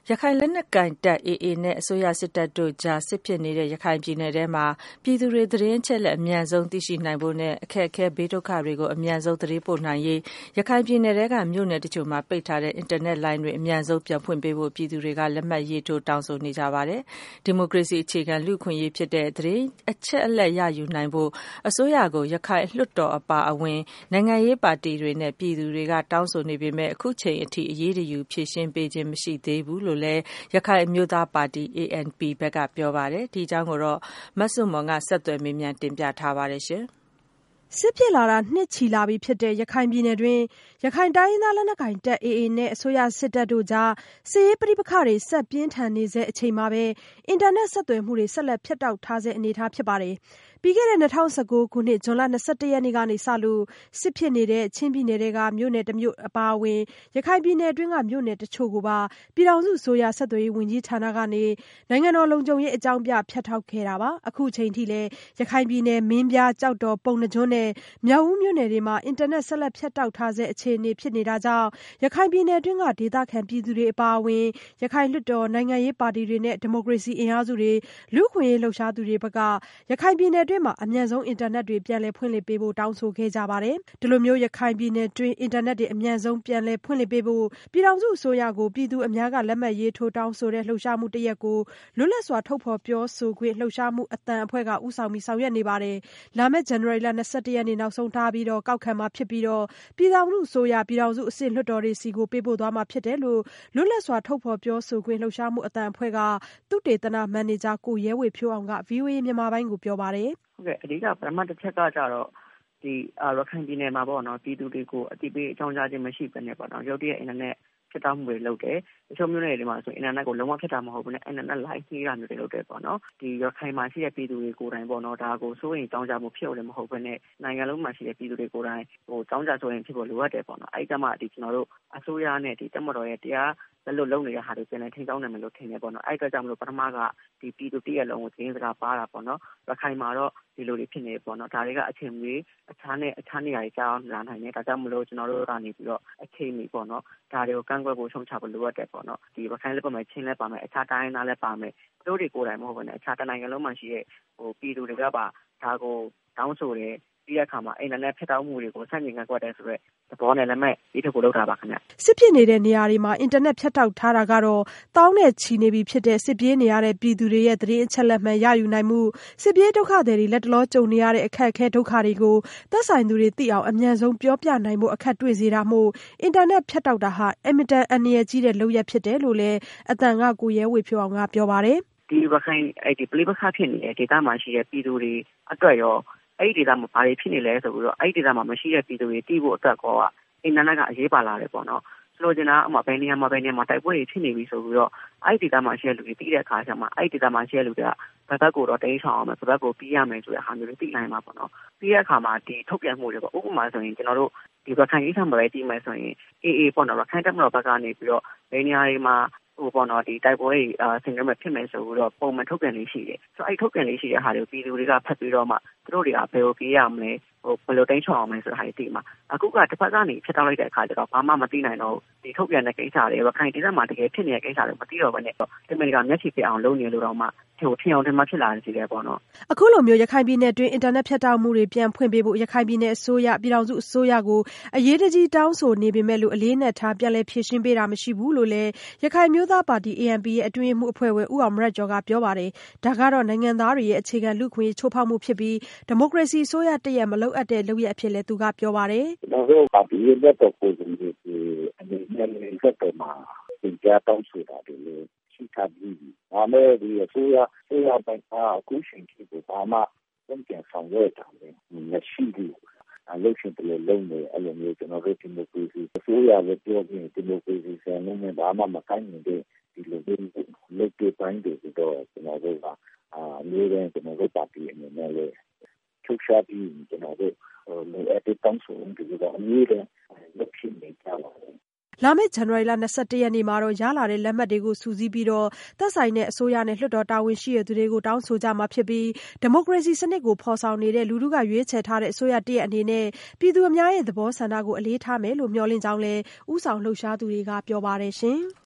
ရခိုင်လက်နက်ကိုင်တပ် AA နဲ့အစိုးရစစ်တပ်တို့ကြားစစ်ဖြစ်နေတဲ့ရခိုင်ပြည်နယ်ထဲမှာပြည်သူတွေသတင်းအချက်အလက်အမြန်ဆုံးသိရှိနိုင်ဖို့နဲ့အခက်အခဲဘေးဒုက္ခတွေကိုအမြန်ဆုံးသတင်းပို့နိုင်ရေးရခိုင်ပြည်နယ်ထဲကမြို့နယ်တချို့မှာပိတ်ထားတဲ့အင်တာနက်လိုင်းတွေအမြန်ဆုံးပြန်ဖွင့်ပေးဖို့ပြည်သူတွေကလက်မှတ်ရေးထိုးတောင်းဆိုနေကြပါတယ်။ဒီမိုကရေစီအခြေခံလူ့အခွင့်အရေးဖြစ်တဲ့သတင်းအချက်အလက်ရယူနိုင်ဖို့အစိုးရကိုရခိုင်လွှတ်တော်အပါအဝင်နိုင်ငံရေးပါတီတွေနဲ့ပြည်သူတွေကတောင်းဆိုနေပေမဲ့အခုချိန်အထိအရေးတယူဖြေရှင်းပေးခြင်းမရှိသေးဘူးလို့လည်းရခိုင်အမျိုးသားပါတီ ANP ဘက်ကပြောပါတယ်။ဒီအကြောင်းကိုတော့မဆုမွန်ကဆက်သွယ်မေးမြန်းတင်ပြထားပါတယ်ရှင်။စစ်ဖြစ်လာတာနှစ်ချီလာပြီဖြစ်တဲ့ရခိုင်ပြည်နယ်တွင်းရခိုင်တိုင်းရင်းသားလက်နက်ကိုင်တပ် AA နဲ့အစိုးရစစ်တပ်တို့ကြားစစ်ရေးပဋိပက္ခတွေဆက်ပြင်းထန်နေဆဲအချိန်မှာပဲအင်တာနက်ဆက်သွယ်မှုတွေဆက်လက်ဖြတ်တောက်ထားဆဲအနေအထားဖြစ်ပါတယ်။ပြီးခဲ့တဲ့2019ခုနှစ်ဇွန်လ21ရက်နေ့ကနေစလို့စစ်ဖြစ်နေတဲ့ချင်းပြည်နယ်ကမြို့နယ်တစ်မြို့အပါအဝင်ရခိုင်ပြည်နယ်အတွင်းကမြို့နယ်တချို့ကိုပါပြည်ထောင်စုအစိုးရဆက်သွယ်ရေးဝန်ကြီးဌာနကနေနိုင်ငံတော်လုံခြုံရေးအကြောင်းပြဖြတ်တောက်ခဲ့တာပါ။အခုချိန်ထိလည်းရခိုင်ပြည်နယ်မင်းပြားကြောက်တော်ပုဏ္ဏားကျွန်းနဲ့မြောက်ဦးမြို့နယ်တွေမှာအင်တာနက်ဆက်လက်ဖြတ်တောက်ထားဆဲအခြေအနေဖြစ်နေတာကြောင့်ရခိုင်ပြည်နယ်အတွင်းကဒေသခံပြည်သူတွေအပါအဝင်ရခိုင်လွှတ်တော်နိုင်ငံရေးပါတီတွေနဲ့ဒီမိုကရေစီအင်အားစုတွေလူ့အခွင့်အရေးလှုပ်ရှားသူတွေဘက်ကရခိုင်ပြည်နယ်အတွင်းမှာအမြန်ဆုံးအင်တာနက်တွေပြန်လည်ဖွင့်လှစ်ပေးဖို့တောင်းဆိုခဲ့ကြပါတယ်။ဒီလိုမျိုးရခိုင်ပြည်နယ်တွင်းအင်တာနက်တွေအမြန်ဆုံးပြန်လည်ဖွင့်လှစ်ပေးဖို့ပြည်ထောင်စုအစိုးရကိုပြည်သူအများကလက်မှတ်ရေးထိုးတောင်းဆိုတဲ့လှုပ်ရှားမှုတစ်ရပ်ကိုလွတ်လပ်စွာထုတ်ဖော်ပြောဆိုခွင့်လှုပ်ရှားမှုအသံအဖွဲ့ကဦးဆောင်ပြီးဆောင်ရွက်နေပါတယ်။လာမယ့်ဇန်နဝါရီလ21ရက်နေ့နောက်ဆုံးထားပြီးကောက်ခံမှာဖြစ်ပြီးပြည်ထောင်စုအစိုးရပြည်ထောင်စုအဆင့်လွှတ်တော်တွေစီကိုပေးပို့သွားမှာဖြစ်တယ်လို့လွတ်လပ်စွာထုတ်ဖော်ပြောဆိုခွင့်လှုပ်ရှားမှုအသံအဖွဲ့ကသုတေသနမန်နေဂျာကိုရဲဝေဖြိုးအောင်က VOA မြန်မာပိုင်းကိုပြောပါတယ်။ဟုတ်ကဲ့အဓိကပထမတစ်ချက်ကကြတော့ဒီရခိုင်ပြည်နယ်မှာပေါ့နော်ပြည်သူတွေကိုအတိပေးအကြောင်းကြားခြင်းမရှိဘဲနဲ့ပေါ့နော်ရုတ်တရက်အင်တာနက်ဖြတ်တောက်မှုတွေလုပ်တယ်တချို့မျိုးတွေမှာဆိုအင်တာနက်ကိုလုံးဝဖြတ်တာမဟုတ်ဘူးနဲ့အင်တာနက်လိုင်းကြီးတာမျိုးတွေလုပ်တယ်ပေါ့နော်ဒီရခိုင်မှာရှိတဲ့ပြည်သူတွေကိုယ်တိုင်ပေါ့နော်ဒါကိုစိုးရိမ်ကြောင်းကြမှုဖြစ်လို့မဟုတ်ဘဲနဲ့နိုင်ငံလုံးမှာရှိတဲ့ပြည်သူတွေကိုယ်တိုင်ကြောင်းကြစိုးရိမ်ဖြစ်ဖို့လိုအပ်တယ်ပေါ့နော်အဲဒီကမှဒီကျွန်တော်တို့အစိုးရနဲ့ဒီတပ်မတော်ရဲ့တရားလက်လွတ်လုပ်နေတဲ့ဟာတွေပြန်လည်ထိန်းကျောင်းနိုင်မယ်လို့ထင်တယ်ပေါ့နော်အဲဒီကြောင့်မလို့ပထမကဒီပြည်သူတရက်လုံးကိုသတင်းစကားပါတာပေါ့နော်ရခိုင်မှာတော့ဒီလိုတွေဖြစ်နေပေါ့နော်ဒါတွေကအချိန်မီအခြားနေရာတွေကြောင်းလာနိုင်တယ်ဒါကြောင့်မလို့ကျွန်တော်တို့ကနေပြီးတော့အချိန်မီပေါ့နော်ဒါတွေကိုကန့်ကွက်ဖို့ဆုံးချဖို့လိုအပ်တယ်ပေါ့နော်ဒီရခိုင်လည်းပါမယ်ချင်းလည်းပါမယ်အခြားတိုင်းသားလည်းပါမယ်တို့တွေကိုယ်တိုင်မဟုတ်ဘဲနဲ့အခြားတိုင်းနိုင်ငံလုံးမှာရှိတဲ့ပြည်သူတွေကပါဒါကိုတောင်းဆိုတယ်ပြီးတဲ့အခါမှာအင်တာနက်ဖြတ်တောက်မှုတွေကိုဆန့်ကျင်ကန့်ကွက်တယ်ဆိုတော့သဘောနဲ့လည်းမဲ့ဒီထုတ်ကိုလောက်တာပါခင်ဗျစစ်ဖြစ်နေတဲ့နေရာတွေမှာအင်တာနက်ဖြတ်တောက်ထားတာကတော့တောင်းနဲ့ချီနေပြီဖြစ်တဲ့စစ်ပြေးနေရတဲ့ပြည်သူတွေရဲ့သတင်းအချက်အလက်မှန်ရယူနိုင်မှုစစ်ပြေးဒုက္ခတွေလက်တလောကြုံနေရတဲ့အခက်အခဲဒုက္ခတွေကိုသက်ဆိုင်သူတွေသိအောင်အမြန်ဆုံးပြောပြနိုင်ဖို့အခက်တွေ့စေတာမို့အင်တာနက်ဖြတ်တောက်တာဟာအင်မတန်အန္တရာယ်ကြီးတဲ့လုပ်ရပ်ဖြစ်တယ်လို့လည်းအသံကကိုရဲဝေဖြိုးအောင်ကပြောပါတယ်ဒီရခိုင်ဒီပဋိပက္ခဖြစ်နေတဲ့ဒေသမှာရှိတဲ့ပြည်သူတွေအတွက်ရောအဲ့ဒီဒေသမှာဘာတွေဖြစ်နေလဲဆိုပြီးတော့အဲ့ဒီဒေသမှာမရှိတဲ့ပြည်သူတွေတည်ဖို့အတွက်ကအင်တာနက်ကအရေးပါလာတယ်ပေါ့နော်ဆိုလိုချင်တာအမှဘယ်နေရာမှာတိုက်ပွဲတွေဖြစ်နေပြီဆိုပြီးတော့အဲ့ဒီဒေသမှာရှိတဲ့လူတွေတည်တဲ့အခါကျမှအဲ့ဒီဒေသမှာရှိတဲ့လူတွေကဘက်ကိုတော့တင်းဆောင်အောင်မယ်ဘက်ကိုပြီးရမယ်ဆိုတဲ့ဟာမျိုးတွေသိနိုင်မှာပေါ့နော်ပြီးတဲ့အခါမှာဒီထုတ်ပြန်မှုတွေပေါ့ဥပမာဆိုရင်ကျွန်တော်တို့ဒီရခိုင်ကိစ္စမှာပဲကြည့်မယ်ဆိုရင် AA ပေါ့နော်ရခိုင်တပ်မတော်ဘက်ကနေပြီးတော့ဘယ်နေရာတွေမှာပေါ့နော်ဒီတိုက်ပွဲဆင်နွှဲမဲ့ဖြစ်မယ်ဆိုပြီးတော့ပုံမှန်ထုတ်ပြန်လေးရှိတယ်ဆိုအဲ့ထုတ်ပြန်လေးရှိတဲ့ဟာတွေကိုပြည်သူတွေကဖတ်ပြီးတော့မှသူတို့တွေကဘယ်လိုပြေးရမလဲဘယ်လိုတိုင်းချောင်းအောင်လဲဆိုတာတွေသိမှာအခုကတစ်ဖက်ကနေဖြတ်တောက်လိုက်တဲ့အခါကျတော့ဘာမှမသိနိုင်တော့ဒီထုတ်ပြန်တဲ့ကိစ္စတွေရခိုင်ဒေသမှာတကယ်ဖြစ်နေတဲ့ကိစ္စတွေမသိတော့ဘဲနဲ့ဒီမိကမျက်ခြေပြအောင်လုပ်နေလို့တော့မှထင်အောင်ထင်မှဖြစ်လာနေတယ်ပေါ့နော်အခုလိုမျိုးရခိုင်ပြည်နယ်တွင်းအင်တာနက်ဖြတ်တောက်မှုတွေပြန်ဖွင့်ပေးဖို့ရခိုင်ပြည်နယ်အစိုးရပြည်ထောင်စုအစိုးရကိုအရေးတကြီးတောင်းဆိုနေပေမဲ့လို့အလေးနက်ထားပြန်လည်ဖြေရှင်းပေးတာမရှိဘူးလို့လည်းရခိုင်မျိုးသားပါတီ ANP ရဲ့အတွင်းမှုအဖွဲ့ဝင်ဦးအောင်မရတ်ကျော်ကပြောပါတယ်ဒါကတော့နိုင်ငံသားတွေရဲ့အခြေခံလူ့ခွင့်ချိုးဖောက်မှုဖြစ်ပြီးဒီမိုကရေစီအစိုးရတရက်မလုပ်အပ်တဲ့လုပ်ရအဖြစ်လည်းသူကပြောပါတယ်ကျွန်တော်တို့ပါတီရဲ့တော့ကိုယ်စီအနေနဲ့စက်တော်မှာသင်ကြားတောင်းဆိုတာတွေလည်းရှိထားပြီးဒါမဲ့ဒီအစိုးရပိုင်းကအခုချိန်ထိဘာမှပြန်ဆောင်ရွက်တာလည်းမရှိဘူးလုပ်ရှင်တယ်လုံးနေအဲ့လိုမျိုးကျွန်တော်တို့ဒီမိုကရေစီအစိုးရလည်းပြောပြီးဒီမိုကရေစီဆန်လုံးနဲ့ဘာမှမကိုင်းနေတဲ့ဒီလိုလုပ်တဲ့ပိုင်းတွေတော့ကျွန်တော်တို့ကအမျိုးနဲ့ကျွန်တော်တို့ပါတီအနေနဲ့လည်းချုပ်ရှားပြီးကျွန်တော်တို့လိုအပ်တဲ့တောင်းဆိုမှုတွေတော့အမျိုးနဲ့လုပ်ဖြစ်နေကြပါတယ်လာမယ့်ဇန်နဝါရီလ21ရက်နေ့မှာတော့ရလာတဲ့လက်မှတ်တွေကိုစုစည်းပြီးသက်ဆိုင်တဲ့အစိုးရနဲ့လွှတ်တော်တာဝန်ရှိတဲ့သူတွေကိုတောင်းဆိုကြမှာဖြစ်ပြီးဒီမိုကရေစီစနစ်ကိုဖော်ဆောင်နေတဲ့လူထုကရွေးချယ်ထားတဲ့အစိုးရတရက်အနေနဲ့ပြည်သူအများရဲ့သဘောဆန္ဒကိုအလေးထားမယ်လို့မျှော်လင့်ကြောင်းလည်းဦးဆောင်လှုပ်ရှားသူတွေကပြောပါတယ်ရှင်။